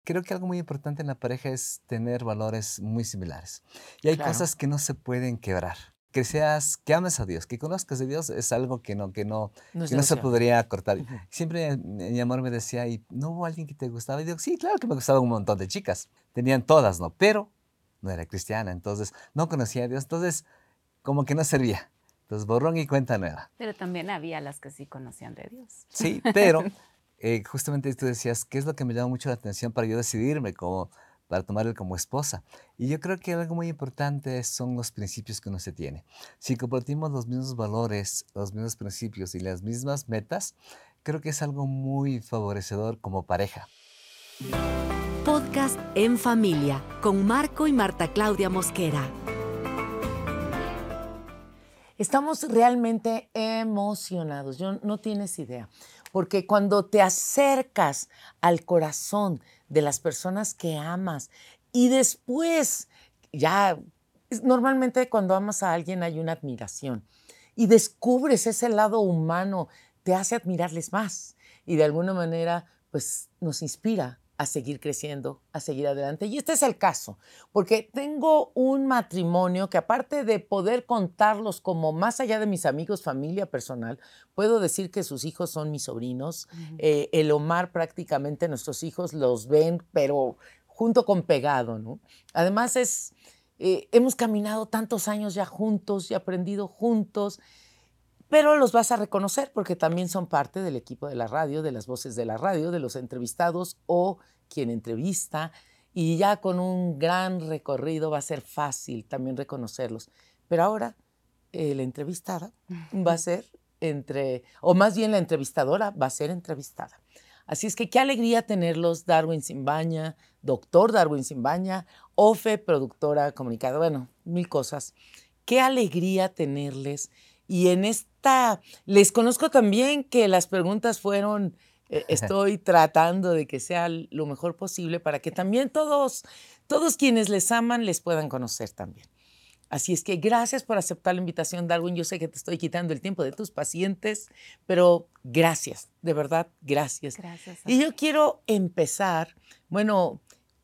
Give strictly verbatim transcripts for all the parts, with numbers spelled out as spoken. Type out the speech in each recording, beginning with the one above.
Creo que algo muy importante en la pareja es tener valores muy similares. Y hay Claro. cosas que no se pueden quebrar. Que seas, que ames a Dios, que conozcas de Dios es algo que no, que no, No es que no se negociable. podría cortar. Ujú. Siempre mi mi amor me decía, ¿y no hubo alguien que te gustaba? Y digo, sí, claro que me gustaban un montón de chicas. Tenían todas, ¿no? Pero no era cristiana, entonces no conocía a Dios, entonces como que no servía. Entonces borrón y cuenta nueva. Pero también había las que sí conocían de Dios. Sí, pero eh, justamente tú decías, ¿qué es lo que me llama mucho la atención para yo decidirme como, para tomarle como esposa? Y yo creo que algo muy importante son los principios que uno se tiene. Si compartimos los mismos valores, los mismos principios y las mismas metas, creo que es algo muy favorecedor como pareja. Podcast En Familia con Marco y Marta Claudia Mosquera. Estamos realmente emocionados, yo, no tienes idea, porque cuando te acercas al corazón de las personas que amas y después, ya, es- normalmente cuando amas a alguien hay una admiración y descubres ese lado humano, te hace admirarles más y de alguna manera, pues nos inspira a seguir creciendo, a seguir adelante. Y este es el caso. Porque tengo un matrimonio que aparte de poder contarlos como más allá de mis amigos, familia personal, puedo decir que sus hijos son mis sobrinos. Ujú. Eh, el Omar prácticamente nuestros hijos los ven, pero junto con pegado, ¿no? Además es, eh, hemos caminado tantos años ya juntos y aprendido juntos, pero los vas a reconocer porque también son parte del equipo de la radio, de las voces de la radio, de los entrevistados o quien entrevista. Y ya con un gran recorrido va a ser fácil también reconocerlos. Pero ahora eh, la entrevistada va a ser entre, o más bien la entrevistadora va a ser entrevistada. Así es que qué alegría tenerlos, Darwin Simbaña, doctor Darwin Simbaña, Ofe, productora, comunicadora, bueno, mil cosas. Qué alegría tenerles. Y en esta, les conozco también que las preguntas fueron, eh, estoy tratando de que sea lo mejor posible para que también todos, todos quienes les aman les puedan conocer también. Así es que gracias por aceptar la invitación, Darwin. Yo sé que te estoy quitando el tiempo de tus pacientes, pero gracias, de verdad, gracias. Gracias a Y ti. yo quiero empezar, bueno,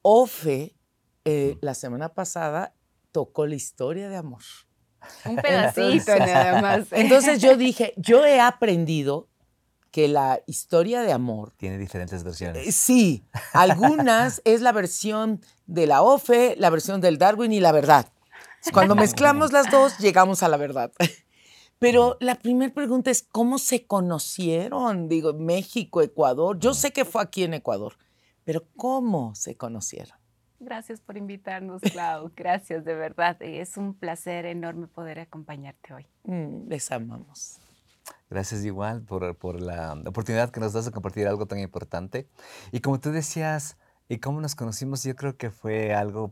Ofe, eh, la semana pasada tocó la historia de amor. Un pedacito Entonces, nada más. entonces yo dije, yo he aprendido que la historia de amor, Tiene diferentes eh, versiones. sí, algunas es la versión de la Ofe, la versión del Darwin y la verdad. Cuando mezclamos las dos, llegamos a la verdad. Pero la primera pregunta es, ¿cómo se conocieron? Digo, México, Ecuador. Yo sé que fue aquí en Ecuador, pero ¿cómo se conocieron? Gracias por invitarnos, Clau. Gracias, de verdad. Es un placer enorme poder acompañarte hoy. Mm, les amamos. Gracias igual por, por la oportunidad que nos das de compartir algo tan importante. Y como tú decías, ¿y cómo nos conocimos? Yo creo que fue algo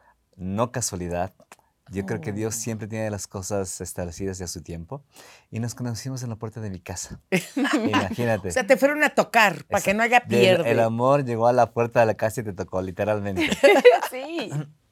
no casualidad. Yo creo que Dios Oh. siempre tiene las cosas establecidas ya a su tiempo. Y nos conocimos en la puerta de mi casa. Imagínate. O sea, te fueron a tocar para que Esa- no haya del- el pierde. amor llegó a la puerta de la casa y te tocó, literalmente. Sí.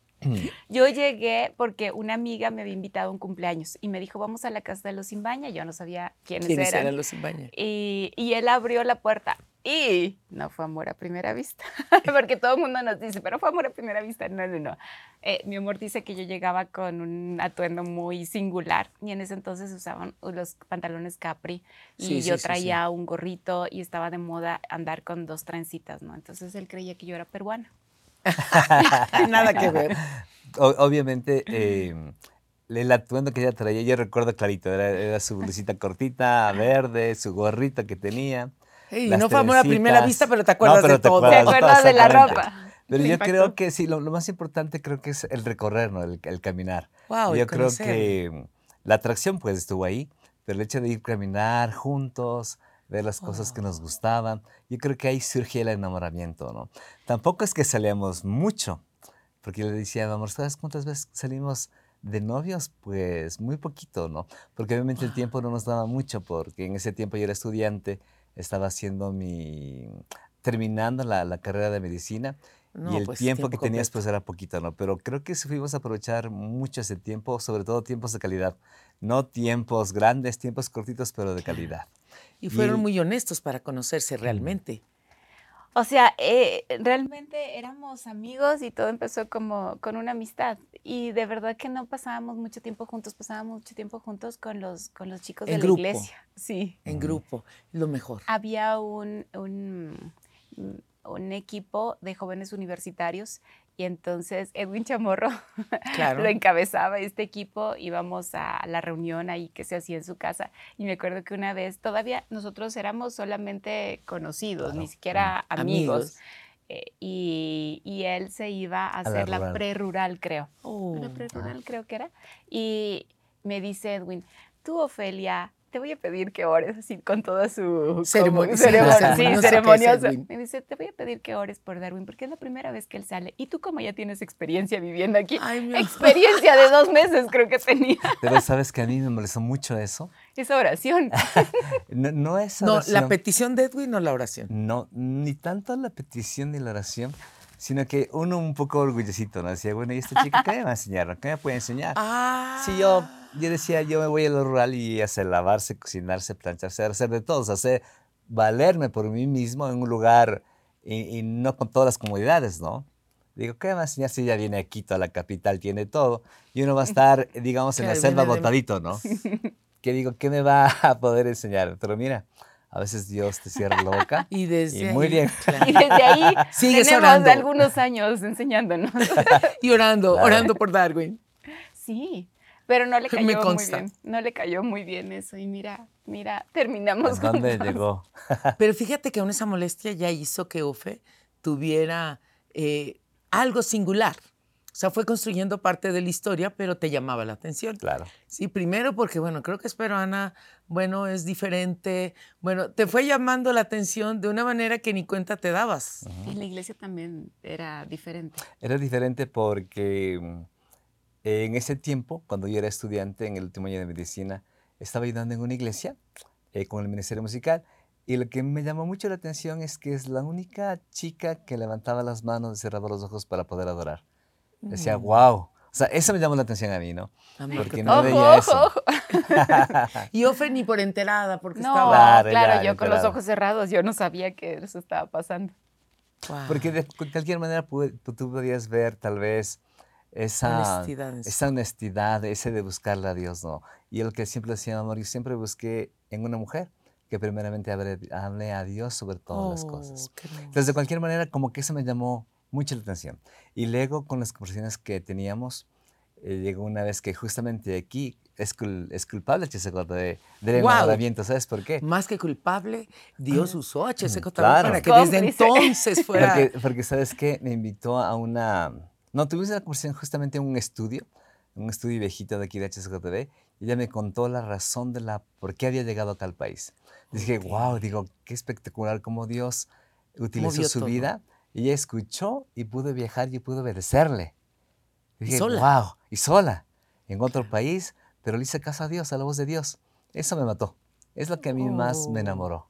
Yo llegué porque una amiga me había invitado a un cumpleaños y me dijo, vamos a la casa de los Simbaña. Yo no sabía quiénes, ¿Quiénes eran. eran los Simbaña? Y, y él abrió la puerta y no fue amor a primera vista, porque todo el mundo nos dice, pero fue amor a primera vista. No, no, no. Eh, mi amor dice que yo llegaba con un atuendo muy singular y en ese entonces usaban los pantalones Capri y Sí, yo sí, sí, traía un gorrito y estaba de moda andar con dos trencitas, ¿no? Entonces él creía que yo era peruana. Nada que ver. O- obviamente, eh, el atuendo que ella traía, yo recuerdo clarito, era, era su blusita cortita, verde, su gorrito que tenía, Y las no fue amor a primera vista, trencitas. pero te No, acuerdas pero de te todo. ¿Se acuerdas de todo, acuerda de la exactamente. ropa? Pero Le yo impactó. creo que sí, lo, lo más importante creo que es el recorrer, ¿no? El, el caminar. Wow, y Yo creo conocer. que la atracción pues estuvo ahí, pero el hecho de ir caminar juntos, ver las cosas que nos Oh. gustaban, yo creo que ahí surge el enamoramiento, ¿no? Tampoco es que salíamos mucho, porque yo le decía, amor, ¿sabes cuántas veces salimos de novios? Pues muy poquito, ¿no? Porque obviamente el Wow. tiempo no nos daba mucho, porque en ese tiempo yo era estudiante, estaba haciendo mi, terminando la, la carrera de medicina, y No, el pues tiempo que tiempo tenías completo. pues era poquito, ¿no? Pero creo que sí fuimos a aprovechar mucho ese tiempo, sobre todo tiempos de calidad. No tiempos grandes, tiempos cortitos, pero de Claro. calidad. Y Y fueron el, muy honestos para conocerse realmente. O sea, eh, realmente éramos amigos y todo empezó como con una amistad. Y de verdad que no pasábamos mucho tiempo juntos, pasábamos mucho tiempo juntos con los, con los chicos En de la grupo. iglesia. Sí. En Ujú. grupo, lo mejor. Había un, un, un equipo de jóvenes universitarios y entonces Edwin Chamorro Claro. lo encabezaba este equipo, íbamos a la reunión ahí que se hacía en su casa y me acuerdo que una vez, todavía nosotros éramos solamente conocidos, Claro. ni siquiera Mm. amigos, Amigos. eh, y, y él se iba a A la hacer la rural. pre-rural, creo. Oh. La pre-rural creo que era. Y me dice Edwin, tú, Ofelia, te voy a pedir que ores así con toda su... Ceremo- como- sí, ceremo- ceremonioso sí, que es ceremonioso. Edwin. Me dice, te voy a pedir que ores por Darwin, porque es la primera vez que él sale. Y tú como ya tienes experiencia viviendo aquí, Ay, mi amor. experiencia de dos meses creo que tenía Pero sabes que a mí me molestó mucho eso. esa oración. No, no es No, oración. la petición de Edwin o la oración. No, ni tanto la petición ni la oración, sino que uno un poco orgullosito, ¿no? Decía, bueno, ¿y esta chica qué me va a enseñar? ¿Qué me puede enseñar? Ah. Si yo, yo decía, yo me voy a lo rural y hacer lavarse, cocinarse, plancharse, hacer de todo, o sea, hacer valerme por mí mismo en un lugar y, y no con todas las comodidades, ¿no? Digo, ¿qué me va a enseñar si ella viene a Quito, a la capital, tiene todo? Y uno va a estar, digamos, en la Claro, selva viene de- botadito, ¿no? Que digo, ¿qué me va a poder enseñar? Pero mira, a veces Dios te cierra la boca. Y desde Y muy ahí, bien. claro. Y desde ahí Sigues tenemos orando. algunos años enseñándonos. Y orando, Claro. orando por Darwin. Sí, pero no le Me cayó muy consta. bien. No le cayó muy bien eso. Y mira, mira, terminamos ¿A dónde juntos. llegó? Pero fíjate que aún esa molestia ya hizo que Ofe tuviera eh, algo singular. O sea, fue construyendo parte de la historia, pero te llamaba la atención. Claro. Sí, primero porque, bueno, creo que es peruana, bueno, es diferente. Bueno, te fue llamando la atención de una manera que ni cuenta te dabas. Y la iglesia también era diferente. Era diferente porque mm, en ese tiempo, cuando yo era estudiante en el último año de medicina, estaba ayudando en una iglesia eh, con el ministerio musical. Y lo que me llamó mucho la atención es que es la única chica que levantaba las manos y cerraba los ojos para poder adorar. Decía, Mm. wow. O sea, eso me llamó la atención a mí, ¿no? Amor, Porque qué no padre. veía eso. ojo. Y Ofe ni por enterada, porque No, estaba... Claro, claro, ya, yo con los enterada. ojos cerrados, yo no sabía que eso estaba pasando. Guau. Porque de cu- cualquier manera pu- tú tú podías ver tal vez esa Honestidad en su- esa honestidad, ese de buscarle a Dios, ¿no? Y el que siempre decía, amor, yo siempre busqué en una mujer que primeramente hable, hable a Dios sobre todas las cosas. Oh, qué hermoso. Entonces, de cualquier manera, como que eso me llamó mucho la atención. Y luego, con las conversaciones que teníamos, eh, llegó una vez que justamente aquí es, cul- es culpable H C J de, del Guau. enamoramiento. ¿Sabes por qué? Más que culpable, Dios usó a H C J Claro. para que desde Cómplice. entonces fuera... Porque, porque, ¿sabes qué? Me invitó a una... No, tuvimos una conversación justamente en un estudio, un estudio viejito de aquí de H C J B, y ella me contó la razón de la por qué había llegado acá al país. Dije, Ok. wow, digo, qué espectacular cómo Dios utilizó Movió su todo. vida, y ella escuchó y pudo viajar y pudo obedecerle. Y Dije, sola. wow, y sola, en otro país, pero le hice caso a Dios, a la voz de Dios. Eso me mató. Es lo que a mí más me Oh. enamoró.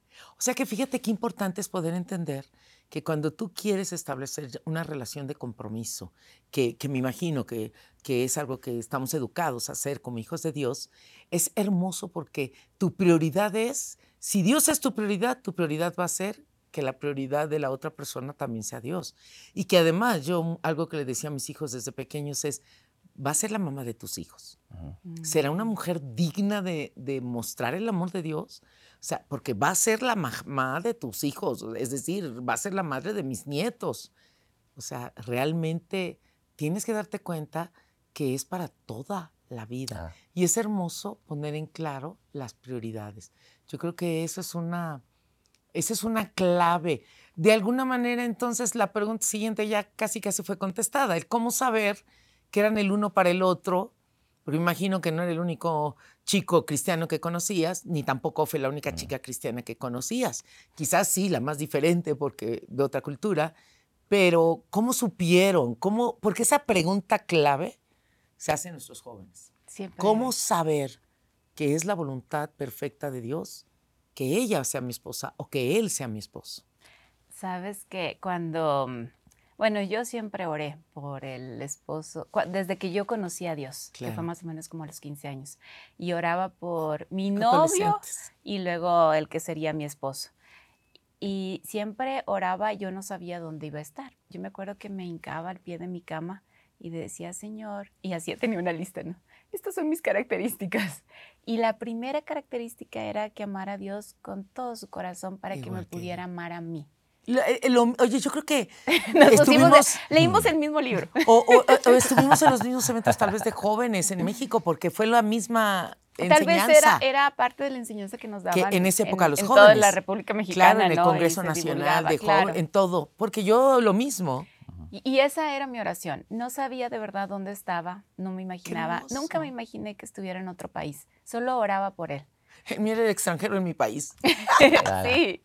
O sea que fíjate qué importante es poder entender que cuando tú quieres establecer una relación de compromiso, que, que me imagino que, que es algo que estamos educados a hacer como hijos de Dios, es hermoso porque tu prioridad es, si Dios es tu prioridad, tu prioridad va a ser que la prioridad de la otra persona también sea Dios. Y que además yo algo que le decía a mis hijos desde pequeños es, va a ser la mamá de tus hijos. Ujú. ¿Será una mujer digna de, de mostrar el amor de Dios? O sea, porque va a ser la mamá de tus hijos, es decir, va a ser la madre de mis nietos. O sea, realmente tienes que darte cuenta que es para toda la vida. Ah. Y es hermoso poner en claro las prioridades. Yo creo que eso es una, esa es una clave. De alguna manera, entonces, la pregunta siguiente ya casi casi fue contestada. El cómo saber que eran el uno para el otro, porque imagino que no era el único chico cristiano que conocías, ni tampoco fue la única chica cristiana que conocías. Quizás sí, la más diferente porque de otra cultura, pero ¿cómo supieron? ¿Cómo? Porque esa pregunta clave se hace en nuestros jóvenes. Siempre. ¿Cómo saber que es la voluntad perfecta de Dios que ella sea mi esposa o que él sea mi esposo? Sabes que cuando, mm, bueno, yo siempre oré por el esposo, cua- desde que yo conocí a Dios, que Claro. fue más o menos como a los quince años, y oraba por mi novio Adolescentes. y luego el que sería mi esposo. y siempre oraba, yo no sabía dónde iba a estar. Yo me acuerdo que me hincaba al pie de mi cama y decía, Señor, y así tenía una lista, ¿no? Estas son mis características. Y la primera característica era que amara a Dios con todo su corazón para que Igual me que pudiera yo. amar a mí. Lo- eh, lo- oye, yo creo que Nos pusimos estuvimos... de- leímos el mismo libro. O, o- o estuvimos en los mismos eventos tal vez de jóvenes en México, porque fue la misma Tal vez era, enseñanza era parte de la enseñanza que nos que daban en esa época en, los en toda la jóvenes. República Claro, Mexicana, en el ¿no? Congreso Y se Nacional divulgaba, de claro. jóvenes, en todo. Porque yo lo mismo. Y, y esa era mi oración. No sabía de verdad dónde estaba, no me imaginaba. hermoso. Nunca me imaginé que estuviera en otro país. Solo oraba por él. Mira el extranjero en mi país. Claro. Sí.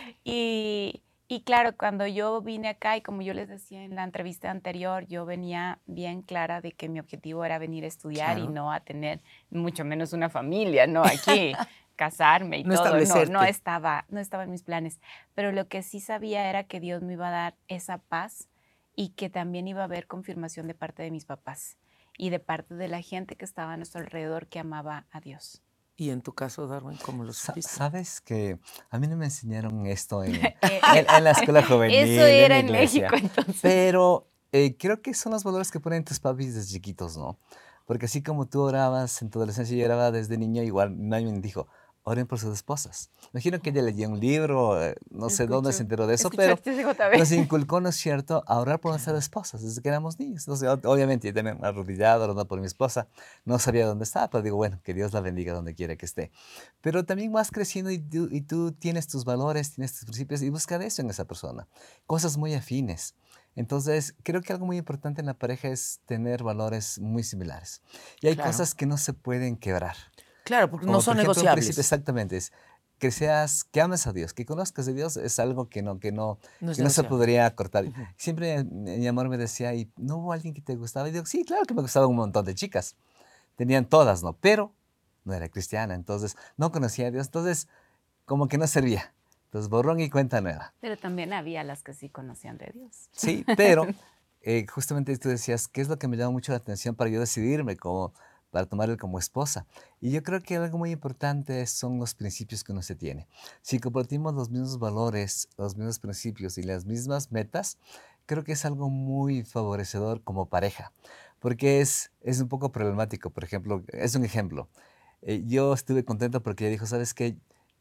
Y, y claro, cuando yo vine acá, y como yo les decía en la entrevista anterior, yo venía bien clara de que mi objetivo era venir a estudiar y Claro. no a tener mucho menos una familia, ¿no? Aquí, casarme y No todo. No, no establecerte. estaba, no estaba en mis planes. Pero lo que sí sabía era que Dios me iba a dar esa paz y que también iba a haber confirmación de parte de mis papás y de parte de la gente que estaba a nuestro alrededor que amaba a Dios. Y en tu caso, Darwin, ¿cómo lo Sa- supiste? Sabes que a mí no me enseñaron esto en, Eh, en- en la escuela juvenil, Eso en era la en iglesia. México entonces. Pero eh, creo que son los valores que ponen tus papis desde chiquitos, ¿no? Porque así como tú orabas en tu adolescencia, yo oraba desde niño, igual nadie me dijo, oren por sus esposas. Imagino que ella leyó un libro, eh, no sé dónde se Escucho- enteró de eso, pero escuchaste ese J B. nos inculcó, ¿no es cierto?, a orar por nuestras esposas desde que éramos niños. Entonces, o- obviamente, yo también arrodillado, orando por mi esposa. No sabía dónde estaba, pero digo, bueno, que Dios la bendiga donde quiera que esté. Pero también vas creciendo y tú, y tú tienes tus valores, tienes tus principios y buscas eso en esa persona. Cosas muy afines. Entonces, creo que algo muy importante en la pareja es tener valores muy similares. Y hay Claro. cosas que no se pueden quebrar. Claro, porque Como no son por ejemplo, un negociables. principio exactamente es que seas, que ames a Dios, que conozcas de Dios es algo que no, que no, No es que no se negociable. podría cortar. Ujú. Siempre mi mi amor me decía, ¿y no hubo alguien que te gustaba? Y digo, sí, claro que me gustaban un montón de chicas. Tenían todas, ¿no? Pero no era cristiana, entonces no conocía a Dios, entonces como que no servía. Entonces borrón y cuenta nueva. Pero también había las que sí conocían de Dios. Sí, pero eh, justamente tú decías, ¿qué es lo que me llama mucho la atención para yo decidirme como, para tomarle como esposa? Y yo creo que algo muy importante son los principios que uno se tiene. Si compartimos los mismos valores, los mismos principios y las mismas metas, creo que es algo muy favorecedor como pareja, porque es, es un poco problemático. Por ejemplo, es un ejemplo. Eh, yo estuve contento porque ella dijo, ¿sabes qué?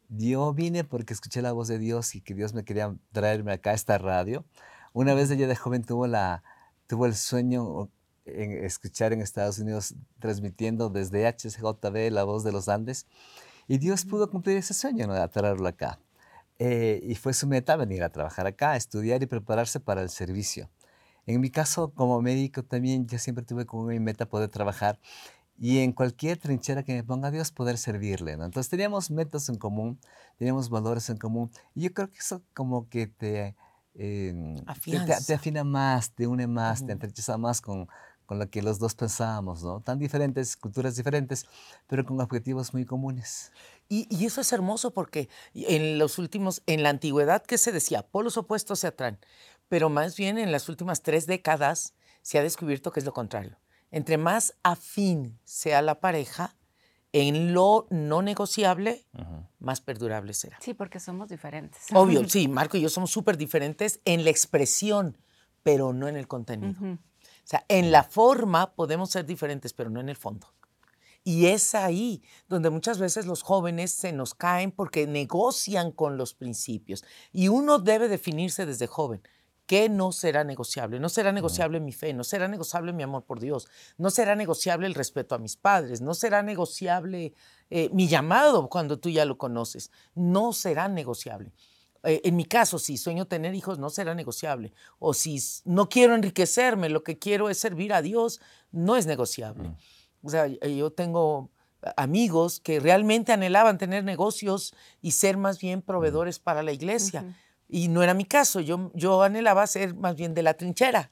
Yo vine porque escuché la voz de Dios y que Dios me quería traerme acá a esta radio. Una vez ella de joven tuvo, la, tuvo el sueño en escuchar en Estados Unidos transmitiendo desde H C J B la voz de los Andes y Dios pudo cumplir ese sueño, ¿no? De traerlo acá. Eh, y fue su meta venir a trabajar acá, estudiar y prepararse para el servicio. En mi caso, como médico también, yo siempre tuve como mi meta poder trabajar y en cualquier trinchera que me ponga Dios poder servirle, ¿no? Entonces teníamos metas en común, teníamos valores en común y yo creo que eso como que te, eh, te, te- te Afianza. afina más, te une más, te Ujú. entrechoza más con, con lo que los dos pensábamos, ¿no? Tan diferentes, culturas diferentes, pero con objetivos muy comunes. Y, y eso es hermoso porque en los últimos, en la antigüedad, ¿qué se decía? Polos opuestos se atraen. Pero más bien en las últimas tres décadas se ha descubierto que es lo contrario. Entre más afín sea la pareja en lo no negociable, Ujú. más perdurable será. Sí, porque somos diferentes. Obvio, sí, Marco y yo somos súper diferentes en la expresión, pero no en el contenido. Ujú. O sea, en la forma podemos ser diferentes, pero no en el fondo. Y es ahí donde muchas veces los jóvenes se nos caen porque negocian con los principios. Y uno debe definirse desde joven. ¿Qué no será negociable? No será negociable mi fe, no será negociable mi amor por Dios, no será negociable el respeto a mis padres, no será negociable eh, mi llamado cuando tú ya lo conoces, no será negociable. Eh, en mi caso, si sueño tener hijos, no será negociable. O si s- no quiero enriquecerme, lo que quiero es servir a Dios, no es negociable. Mm. O sea, eh, yo tengo amigos que realmente anhelaban tener negocios y ser más bien proveedores para la iglesia. Ujú. Y no era mi caso, yo, yo anhelaba ser más bien de la trinchera.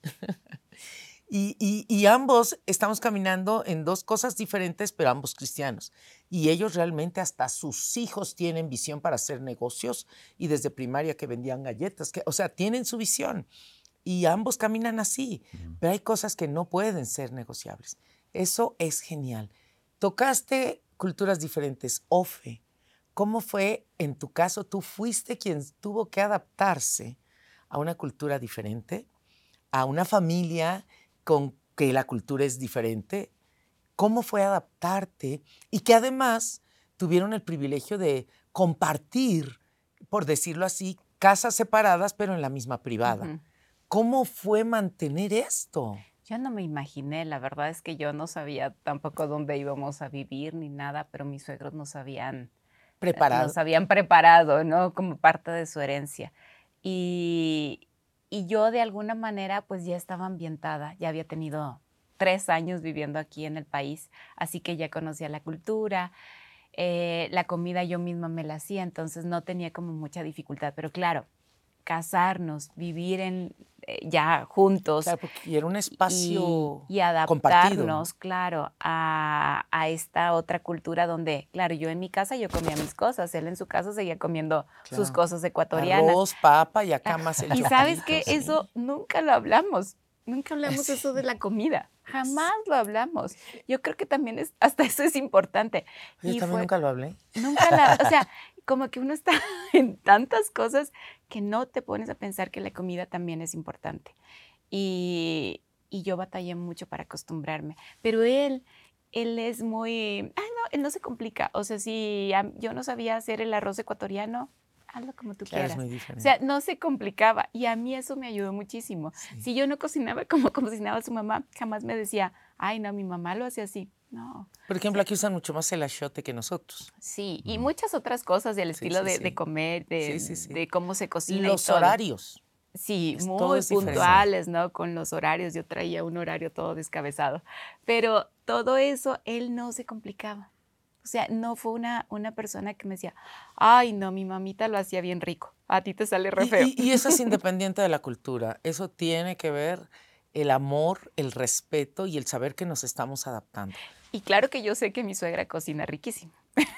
y, y, y ambos estamos caminando en dos cosas diferentes, pero ambos cristianos. Y ellos realmente hasta sus hijos tienen visión para hacer negocios y desde primaria que vendían galletas, que, o sea, tienen su visión. Y ambos caminan así, Ujú. pero hay cosas que no pueden ser negociables. Eso es genial. Tocaste culturas diferentes, Ofe, ¿cómo fue en tu caso? ¿Tú fuiste quien tuvo que adaptarse a una cultura diferente, a una familia con que la cultura es diferente? ¿Cómo fue adaptarte? Y que además tuvieron el privilegio de compartir, por decirlo así, casas separadas, pero en la misma privada. Ujú. ¿Cómo fue mantener esto? Yo no me imaginé, la verdad es que yo no sabía tampoco dónde íbamos a vivir ni nada, pero mis suegros nos habían, Preparado. nos habían preparado, ¿no? Como parte de su herencia. Y, y yo de alguna manera pues ya estaba ambientada, ya había tenido tres años viviendo aquí en el país, así que ya conocía la cultura, eh, la comida yo misma me la hacía, entonces no tenía como mucha dificultad, pero claro, casarnos, vivir en, eh, ya juntos, Claro, porque era un y, espacio y compartido. adaptarnos, claro, a, a esta otra cultura donde, claro, yo en mi casa yo comía mis cosas, él en su casa seguía comiendo sus Claro. cosas ecuatorianas. Arroz, papa y acá Ah, más el y sabes que choclito, sí. eso nunca lo hablamos, nunca hablamos Sí. eso de la comida, jamás lo hablamos. Yo creo que también es, hasta eso es importante. Yo Y también fue- nunca lo hablé. Nunca la, o sea, como que uno está en tantas cosas que no te pones a pensar que la comida también es importante. Y, y yo batallé mucho para acostumbrarme. Pero él, él es muy, ay no, él no se complica. O sea, si a- yo no sabía hacer el arroz ecuatoriano, hazlo como tú Claro, es quieras. muy O diferente. sea, no se complicaba y a mí eso me ayudó muchísimo. Sí. Si yo no cocinaba como cocinaba su mamá, jamás me decía, ay no, mi mamá lo hace así. No, Por ejemplo, aquí usan mucho más el achiote que nosotros. sí, y muchas otras cosas del Sí, estilo sí, de, sí. de comer, de, Sí, sí, sí. de cómo se cocina y Los todo. horarios. Sí, Es- todo muy es diferente. puntuales, ¿no? Con los horarios, yo traía un horario todo descabezado, pero todo eso, él no se complicaba. O sea, no fue una, una persona que me decía, ay, no, mi mamita lo hacía bien rico, a ti te sale re Y, feo. y- y eso es independiente de la cultura. Eso tiene que ver el amor, el respeto y el saber que nos estamos adaptando. Y claro que yo sé que mi suegra cocina riquísimo,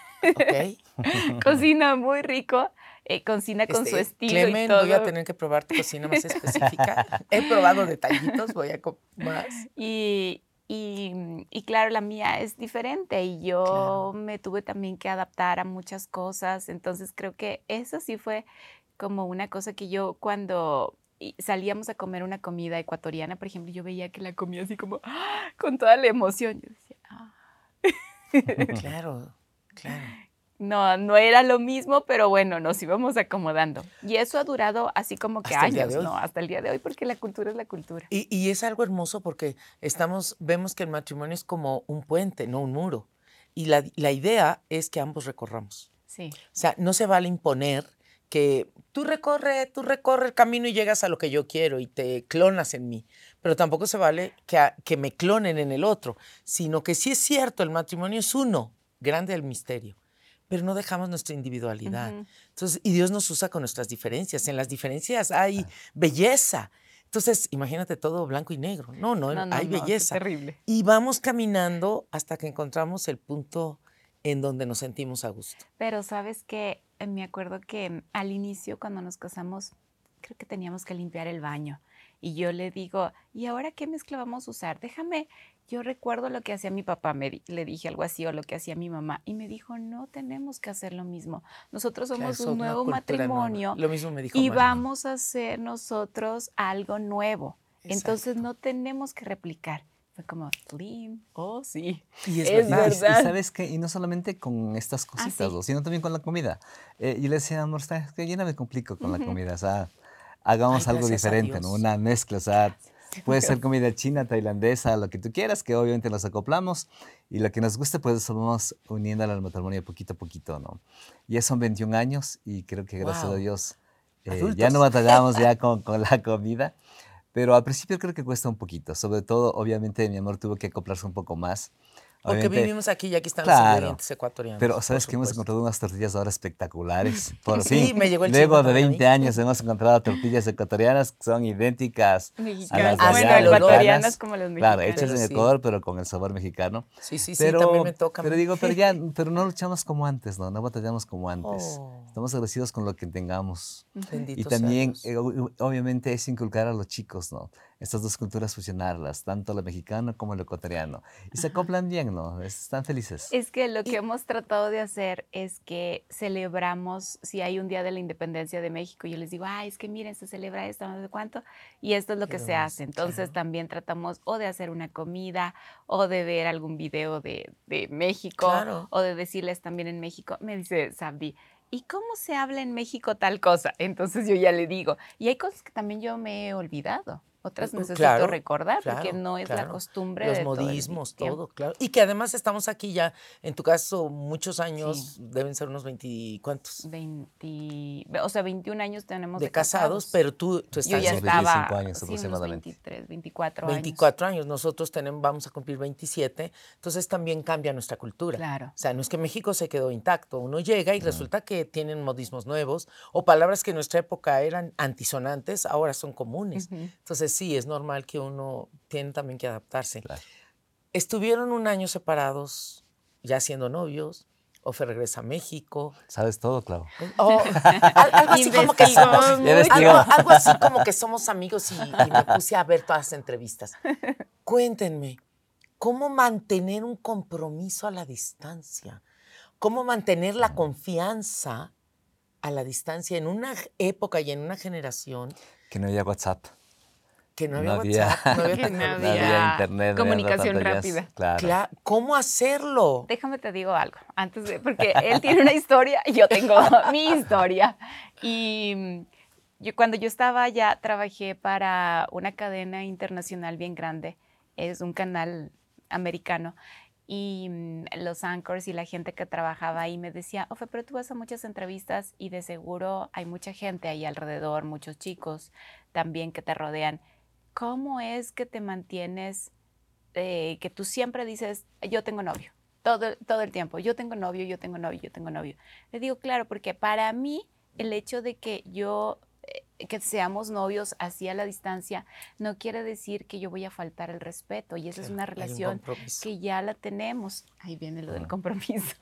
¿Ok? cocina muy rico, eh, cocina con su Este, estilo Clemen, y todo. voy a tener que probar tu cocina más específica. He probado detallitos, voy a co- más. Y, y, mm, y claro, la mía es diferente y yo Claro. me tuve también que adaptar a muchas cosas. Entonces creo que eso sí fue como una cosa que yo cuando y- salíamos a comer una comida ecuatoriana, por ejemplo, yo veía que la comía así como ¡ah! Con toda la emoción. Yo decía, "Ah". Claro, claro. No, no era lo mismo, pero bueno, nos íbamos acomodando. Y eso ha durado así como que Hasta el día años, de hoy. ¿no? Hasta el día de hoy, porque la cultura es la cultura. Y, y es algo hermoso porque estamos, vemos que el matrimonio es como un puente, no un muro. Y la, la idea es que ambos recorramos. Sí. O sea, no se vale imponer que tú recorre, tú recorre el camino y llegas a lo que yo quiero y te clonas en mí. Pero tampoco se vale que, a- que me clonen en el otro, sino que sí es cierto, el matrimonio es uno, grande el misterio, pero no dejamos nuestra individualidad. Ujú. Entonces, y Dios nos usa con nuestras diferencias. En las diferencias hay belleza. Entonces, imagínate todo blanco y negro. No, no, No, no, hay no, qué belleza. terrible. Y vamos caminando hasta que encontramos el punto en donde nos sentimos a gusto. Pero sabes que me acuerdo que mm, al inicio cuando nos casamos, creo que teníamos que limpiar el baño. Y yo le digo, ¿y ahora qué mezcla vamos a usar? Déjame, yo recuerdo lo que hacía mi papá, me di- le dije algo así, o lo que hacía mi mamá. Y me dijo, no tenemos que hacer lo mismo. Nosotros Claro, somos es un una nuevo cultura nueva. matrimonio Lo mismo me dijo y Mari. vamos a hacer nosotros algo nuevo. Entonces Exacto. no tenemos que replicar. Fue como, Slim, oh sí, Y es es verdad. Y, y verdad. sabes que, y no solamente con estas cositas, sí. ¿no? Sino también con la comida. Eh, yo le decía, amor, ¿sabes qué? Yo no me complico con la Ujú. comida, o sea, hagamos Ay, algo gracias a diferente, ¿no? Dios. Una mezcla, o sea, puede ser Dios. comida china, tailandesa, lo que tú quieras, que obviamente nos acoplamos, y lo que nos guste, pues vamos uniéndolo al matrimonio poquito a poquito, ¿no? Ya son veintiún años y creo que gracias a Wow. Dios eh, ya Adultos. no batallamos ya con, con la comida, pero al principio creo que cuesta un poquito, sobre todo, obviamente, mi amor tuvo que acoplarse un poco más. Porque Obviamente, vivimos aquí y aquí están los claro, ingredientes ecuatorianos. pero por sabes que hemos supuesto. encontrado unas tortillas ahora espectaculares, por Sí, fin. me llegó el Luego chisme de también a mí. veinte años hemos encontrado tortillas ecuatorianas que son idénticas a Mexicanas, las de Hasta bueno, allá, el olor. ecuatorianas mexicanas. como los Claro, mexicanos. hechas Pero en sí. Ecuador, pero con el sabor mexicano. Sí, sí, sí, también Pero, me toca. a pero mí. digo, pero ya, pero no luchamos como antes, ¿no? No batallamos como antes. Oh, Estamos agradecidos con lo que tengamos. Ujú. Y bendito sea también, Dios. eh, ob- obviamente, es inculcar a los chicos, ¿no? estas dos culturas, fusionarlas, tanto lo mexicano como lo ecuatoriano. Y se acoplan bien, ¿no? Están felices. Es que lo que Y- hemos tratado de hacer es que celebramos, si hay un día de la independencia de México, yo les digo, ay, es que miren, se celebra esto, no sé cuánto, y esto es lo Qué que se hermoso, hace. Entonces claro. también tratamos o de hacer una comida, o de ver algún video de, de México, Claro. o de decirles también en México, me dice Sabdi, ¿y cómo se habla en México tal cosa? Entonces yo ya le digo, y hay cosas que también yo me he olvidado, otras Uh, uh, necesito Claro, recordar porque claro, no es la claro. costumbre Los de todo el modismos, tiempo. todo, claro. Y que además estamos aquí ya, en tu caso, muchos Sí. años, deben ser unos veinte, ¿cuántos? veinte, o sea, veintiún años tenemos De de casados, casados. pero tú, tu Yo ya estancia Unos aquí es estaba, veinticinco años sí, unos aproximadamente. veintitrés, veinticuatro años. veinticuatro años, nosotros tenemos, vamos a cumplir veintisiete, entonces también cambia nuestra cultura. Claro. O sea, no es que México se quedó intacto, uno llega y Mm. resulta que tienen modismos nuevos o palabras que en nuestra época eran antisonantes, ahora son comunes. Ujú. Entonces sí, es normal que uno tiene también que adaptarse. Claro. Estuvieron un año separados, ya siendo novios, Ofe regresa a México. Sabes todo, Clau. O al- algo así como que Investigó somos, Ya mucho. investigó. algo, algo así como que somos amigos y, y me puse a ver todas las entrevistas. Cuéntenme, ¿cómo mantener un compromiso a la distancia? ¿Cómo mantener la confianza a la distancia en una época y en una generación Que no había WhatsApp. que no había No había, WhatsApp, no había Que no no tecnología? había había internet, no había comunicación pantallas. rápida. Claro. Cla- ¿Cómo hacerlo? Déjame te digo algo, antes de, porque él tiene una historia y yo tengo mi historia. Y mm, yo, cuando yo estaba allá, trabajé para una cadena internacional bien grande, es un canal americano, y mm, los anchors y la gente que trabajaba ahí me decía, Ofe, pero tú vas a muchas entrevistas y de seguro hay mucha gente ahí alrededor, muchos chicos también que te rodean. ¿Cómo es que te mantienes, eh, que tú siempre dices, yo tengo novio, todo, todo el tiempo, yo tengo novio, yo tengo novio, yo tengo novio? Le digo, claro, porque para mí el hecho de que yo, eh, que seamos novios así a la distancia, no quiere decir que yo voy a faltar el respeto, y esa es Claro, una hay un relación compromiso. que ya la tenemos. Ahí viene lo del Mm. compromiso.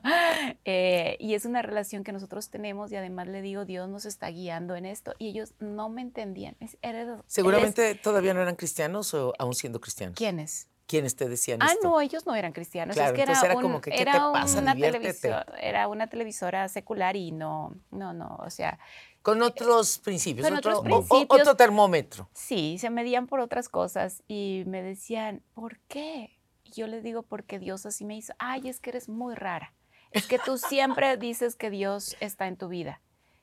Eh, y es una relación que nosotros tenemos, y además le digo, Dios nos está guiando en esto, y ellos no me entendían. Es- eres- eres- Seguramente todavía no eran cristianos o aún siendo cristianos. ¿Quiénes? ¿Quiénes te decían Ah, esto? no, ellos no eran cristianos. Claro, es que entonces era, era un- como que, ¿qué te era pasa? una Diviértete. televisor- era una televisora secular, y no, no, no, o sea, Con otros principios, con otro, otros o- o- principios. otro termómetro. sí, se medían por otras cosas, y me decían, ¿por qué? Y yo les digo, porque Dios así me hizo. Ay, es que eres muy rara. Es que tú siempre dices que Dios está en tu vida.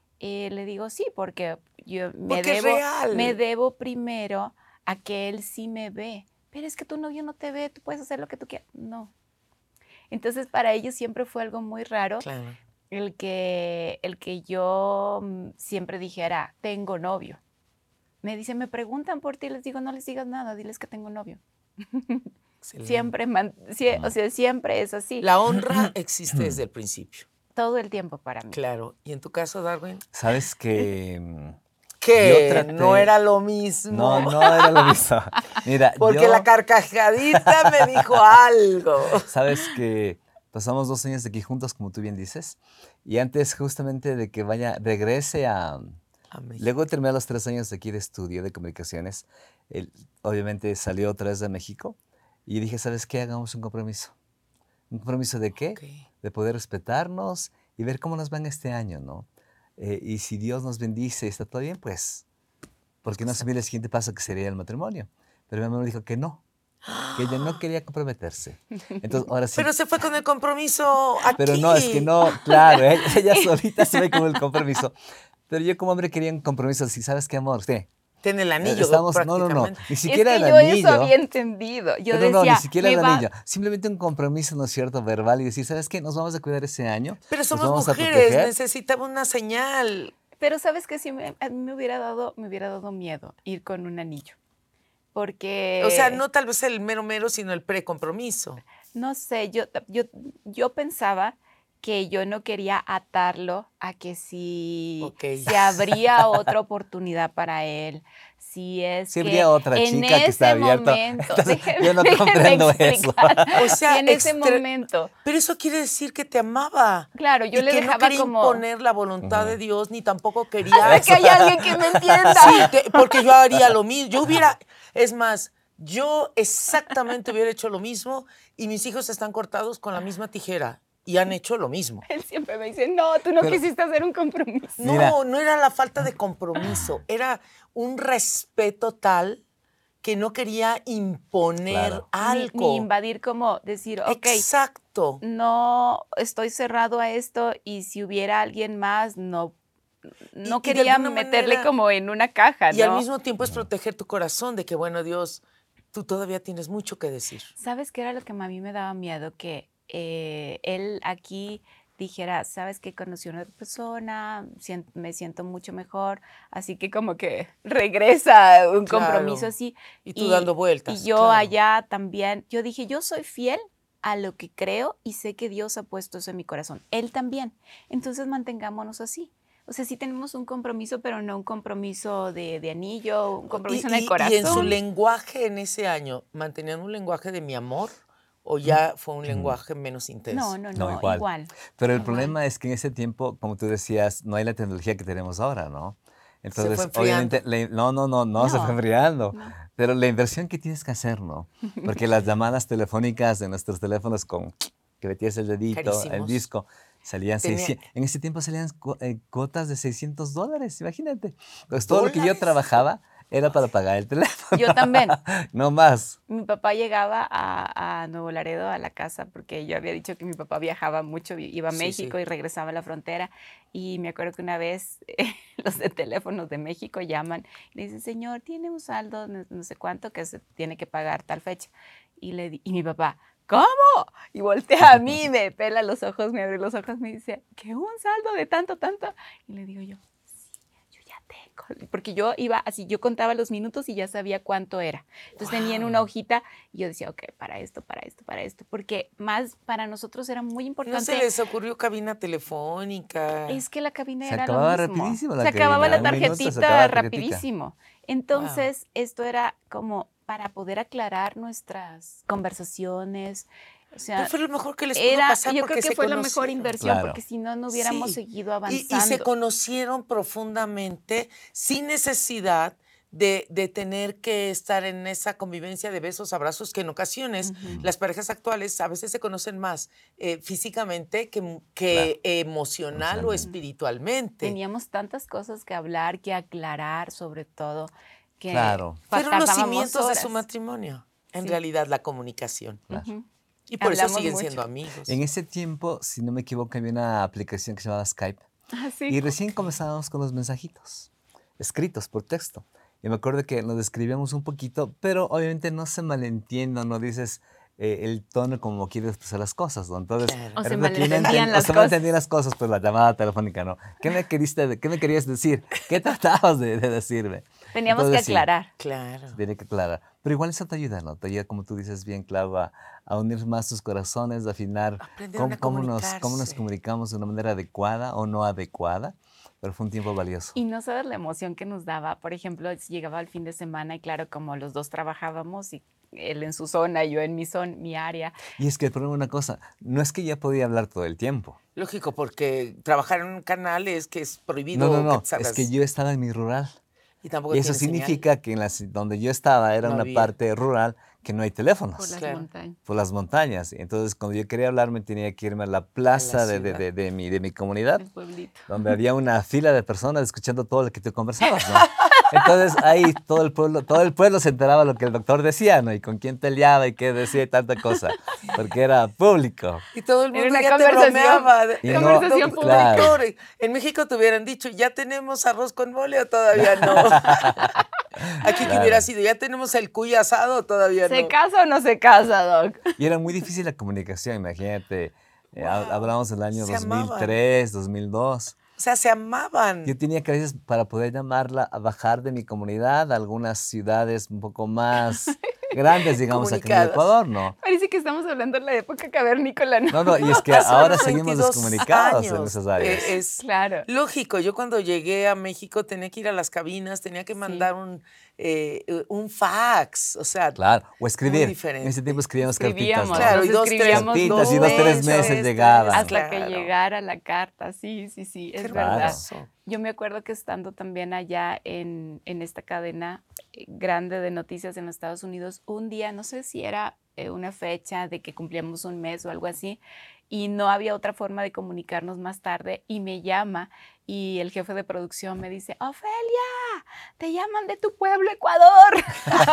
Y le digo, sí, porque yo me Porque es debo, real. me debo primero a que Él sí me ve. Pero es que tu novio no te ve, tú puedes hacer lo que tú quieras. No. Entonces, para ellos siempre fue algo muy raro Claro. el que, el que yo mm, siempre dijera, tengo novio. Me dicen, me preguntan por ti, les digo, no les digas nada, diles que tengo novio. Excelente. Siempre, man- sie- o sea, siempre es así, La honra existe desde el principio. todo el tiempo para mí. Claro. ¿Y en tu caso, Darwin? Sabes que mm, Que Yo traté- no era lo mismo. no, no era lo mismo. Mira, Porque yo, la carcajadita me dijo algo. sabes que pasamos dos años aquí juntos, como tú bien dices, y antes justamente de que vaya, regrese a... Amén. Luego terminé los tres años de aquí de estudio de comunicaciones, él obviamente salió otra vez de México, y dije, ¿sabes qué? Hagamos un compromiso. ¿Un compromiso de qué? Ok. De poder respetarnos y ver cómo nos va en este año, ¿no? Eh, y si Dios nos bendice y está todo bien, pues, ¿por qué no asumir el siguiente paso, que sería el matrimonio? Pero mi mamá me dijo que no, que ella no quería comprometerse. Entonces, ahora sí. Pero se fue con el compromiso aquí. Pero no, es que no, claro, ella, ella solita se ve con el compromiso. Pero yo como hombre quería un compromiso así, ¿sabes qué, amor? Sí. Tiene el anillo Estamos, no, no, no, prácticamente. ni Es siquiera que el yo anillo. eso había entendido. Yo no, no, decía, no, ni siquiera me el va- anillo. Simplemente un compromiso, ¿no es cierto?, verbal, y decir, ¿sabes qué? Nos vamos a cuidar ese año. Pero nos somos vamos a mujeres, proteger. necesitaba una señal. Pero sabes que sí, me, a mí me hubiera dado, me hubiera dado miedo ir con un anillo. Porque, O sea, no tal vez el mero mero, sino el precompromiso. no sé, yo, yo, yo pensaba que yo no quería atarlo a que si Ok. se abría otra oportunidad para él, si es Si que habría otra en chica que está ese abierta. momento, Entonces, déjeme, yo no déjeme comprendo eso. explicar. O sea, si en ese extre- momento, Pero eso quiere decir que te amaba. claro, yo y le que no dejaba quería como imponer la voluntad de Ujú. Dios, ni tampoco quería... hasta que haya alguien que me entienda. Sí, te- porque yo haría lo mismo. Yo hubiera, es más, yo exactamente hubiera hecho lo mismo y mis hijos están cortados con la misma tijera y han hecho lo mismo. Él siempre me dice, no, tú no Pero- quisiste hacer un compromiso. No, Mira. no era la falta de compromiso, era un respeto tal que no quería imponer Claro. Ni, algo. ni invadir como decir, ok, Exacto. no estoy cerrado a esto y si hubiera alguien más, no, Y- no y de quería alguna meterle manera- como en una caja, Y al ¿no? mismo tiempo es proteger tu corazón de que, bueno, Dios, tú todavía tienes mucho que decir. ¿Sabes qué era lo que a mí me daba miedo? Que eh, él aquí dijera, ¿sabes qué? Conocí a una persona, sien- me siento mucho mejor, así que como que regresa un compromiso Claro. así. Y tú dando vueltas, Y yo claro. allá también, yo dije, yo soy fiel a lo que creo y sé que Dios ha puesto eso en mi corazón. Él también. Entonces mantengámonos así. O sea, sí tenemos un compromiso, pero no un compromiso de, de anillo, un compromiso en el y, corazón. y en su lenguaje en ese año, ¿mantenían un lenguaje de mi amor o ya fue un lenguaje menos intenso? No, no, No, no, igual. igual. Pero el igual. problema es que en ese tiempo, como tú decías, no hay la tecnología que tenemos ahora, ¿no? Entonces, fue obviamente, enfriando. la- no, no, no, no, se No, fue enfriando. no. Pero la inversión que tienes que hacer, ¿no? Porque las llamadas telefónicas de nuestros teléfonos con que metías el dedito, el Carísimos. disco, salían Tenía- seiscientos. En ese tiempo salían cu- eh, cuotas de seiscientos dólares, imagínate. Pues todo lo que yo ¿Dólares? trabajaba era para pagar el teléfono. Yo también. No más. Mi papá llegaba a, a Nuevo Laredo, a la casa, porque yo había dicho que mi papá viajaba mucho, vi- iba a Sí, México sí. y regresaba a la frontera. Y me acuerdo que una vez los de teléfonos de México llaman y le dicen, señor, tiene un saldo, no, no sé cuánto, que se tiene que pagar tal fecha. Y, le, di- y mi papá, ¿cómo? Y voltea a mí, me pela los ojos, me abre los ojos, me dice, ¿qué un saldo de tanto, tanto? Y le digo yo, yo ya tengo, porque yo iba así, yo contaba los minutos y ya sabía cuánto era. Entonces tenía en una Wow. hojita y yo decía, ok, para esto, para esto, para esto, porque más para nosotros era muy ¿No importante. se les ocurrió cabina telefónica? Es que la cabina Se era lo acababa mismo. rapidísimo la Se acababa cabina, la un minuto se tarjetita acababa la tarjetica. rapidísimo. Entonces, esto era como para poder aclarar nuestras conversaciones. O sea, Pero fue lo mejor que les pudo era, pasar yo porque creo que se fue la mejor conocieron. inversión, Claro. porque si no, no hubiéramos Sí. seguido Y, avanzando. y se conocieron profundamente sin necesidad de, de tener que estar en esa convivencia de besos, abrazos, que en ocasiones Ujú. las parejas actuales a veces se conocen más eh, físicamente que, que emocional o Emocionalmente. espiritualmente. Teníamos tantas cosas que hablar, que aclarar, sobre todo, que Claro. fa- Fueron los tardábamos cimientos de su horas. matrimonio, en Sí. realidad, la comunicación. Claro. Ujú. Y por eso Hablamos siguen mucho. siendo amigos. En ese tiempo, si no me equivoco, había una aplicación que se llamaba Skype. Ah, sí. Y recién comenzábamos con los mensajitos, escritos por texto. Y me acuerdo que nos describíamos un poquito, pero obviamente no se malentiende, no dices eh, el tono como quieres expresar las cosas, ¿no? Entonces, Claro. O era se lo que yo no malentendían enten- las o se cosas. malentendían las cosas, pues la llamada telefónica no. ¿Qué me, queriste, ¿Qué me querías decir? ¿Qué tratabas de, de decirme? Teníamos Entonces, que sí, aclarar. Claro. se tiene que aclarar. Pero igual eso te ayuda, ¿no? Te ayuda, como tú dices bien, Clau, a, a unir más tus corazones, a afinar Aprendieron cómo, a cómo nos, cómo nos comunicarse. comunicamos de una manera adecuada o no adecuada. Pero fue un tiempo valioso. Y no sabes la emoción que nos daba. Por ejemplo, si llegaba el fin de semana y claro, como los dos trabajábamos y él en su zona, yo en mi zona, mi área. Y es que el problema es una cosa, no es que ya podía hablar todo el tiempo. Lógico, porque trabajar en un canal es que es prohibido No, no, que no, te salgas. es que yo estaba en mi rural. Y tampoco Y eso tienes señal. significa que en las, donde yo estaba era No una había. parte rural que no hay teléfonos. Por las Claro. montañas. Por las montañas. Entonces, cuando yo quería hablar, me tenía que irme a la plaza de, de, ciudad. de, de mi, de mi comunidad, El pueblito. donde había una fila de personas escuchando todo lo que tú conversabas, ¿no? Entonces, ahí todo el pueblo, todo el pueblo se enteraba lo que el doctor decía, ¿no? Y con quién peleaba y qué decía y tanta cosa, porque era público. Y todo el Era mundo una ya te conversación- bromeaba. Y Doctor, no- conversación doctor, pública. doctor, en México te hubieran dicho, ¿ya tenemos arroz con mole o todavía no? Aquí que Claro. hubiera sido, ¿ya tenemos el cuy asado o todavía ¿Se no? casa o no se casa, Doc? Y era muy difícil la comunicación, imagínate. eh, ha- Wow, hablamos del año se dos mil amaban. tres, dos mil dos. O sea, se amaban. Yo tenía que a veces, para poder llamarla, a bajar de mi comunidad a algunas ciudades un poco más grandes, digamos, acá en el Comunicadas. Ecuador, ¿no? Parece que estamos hablando de la época cavernícola, ¿no? No, no, y es que Hace ahora unos seguimos veintidós descomunicados en años. esas áreas. Eh, es Claro. lógico, yo cuando llegué a México tenía que ir a las cabinas, tenía que Sí. mandar un, eh, eh, un fax, o sea, Claro, o escribir. En diferente. ese tiempo escribíamos Escribíamos, cartitas, ¿no? claro, y nos dos, tres, escribíamos Cartitas y dos, tres meses llegaban. hasta que Claro. llegara la carta, sí, sí, sí, es Qué verdad. hermoso. Yo me acuerdo que estando también allá en, en esta cadena eh, grande de noticias en los Estados Unidos, un día, no sé si era eh, una fecha de que cumplíamos un mes o algo así, y no había otra forma de comunicarnos más tarde, y me llama y el jefe de producción me dice, Ofelia, te llaman de tu pueblo, Ecuador.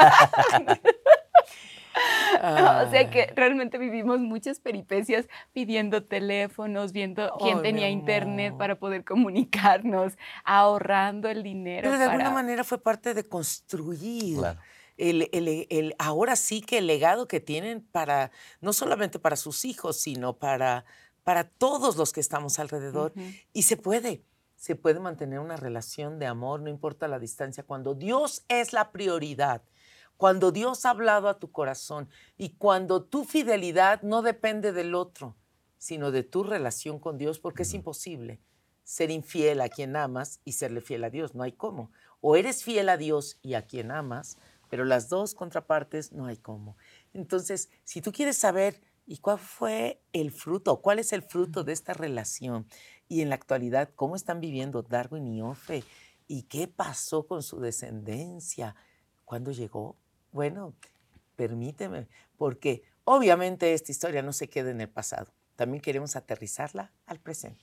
O sea que realmente vivimos muchas peripecias pidiendo teléfonos, viendo quién Ay, tenía mi internet amor. para poder comunicarnos, ahorrando el dinero. Pero de para... alguna manera fue parte de construir Claro. el, el- el- ahora sí que el legado que tienen para, no solamente para sus hijos, sino para, para todos los que estamos alrededor. Ujú. Y se puede, se puede mantener una relación de amor, no importa la distancia, cuando Dios es la prioridad, cuando Dios ha hablado a tu corazón y cuando tu fidelidad no depende del otro, sino de tu relación con Dios, porque es imposible ser infiel a quien amas y serle fiel a Dios, no hay cómo. O eres fiel a Dios y a quien amas, pero las dos contrapartes no hay cómo. Entonces, si tú quieres saber y cuál fue el fruto, cuál es el fruto de esta relación y en la actualidad cómo están viviendo Darwin y Ofe y qué pasó con su descendencia, ¿cuándo llegó? Bueno, permíteme, porque obviamente esta historia no se queda en el pasado. También queremos aterrizarla al presente.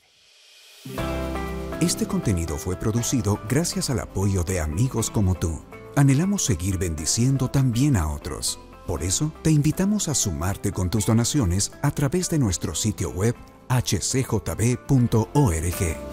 Este contenido fue producido gracias al apoyo de amigos como tú. Anhelamos seguir bendiciendo también a otros. Por eso, te invitamos a sumarte con tus donaciones a través de nuestro sitio web h c j b punto org.